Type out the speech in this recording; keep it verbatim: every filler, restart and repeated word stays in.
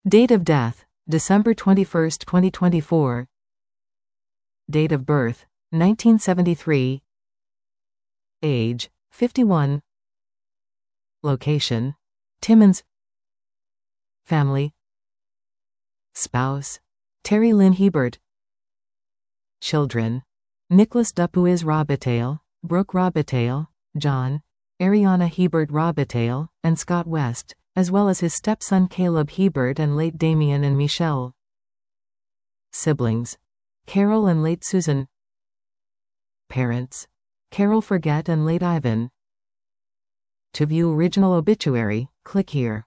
Date of death, December twenty-first, twenty twenty-four. Date of birth, nineteen seventy-three. Age, fifty-one. Location, Timmins. Family. Spouse, Terry Lynn Hebert. Children, Nicholas Dupuis Robitaille, Brooke Robitaille, John, Ariana Hebert Robitaille, and Scott West, as well as his stepson Caleb Hebert and late Damien and Michelle. Siblings, Carol and late Susan. Parents, Carol Forget and late Ivan. To view original obituary, click here.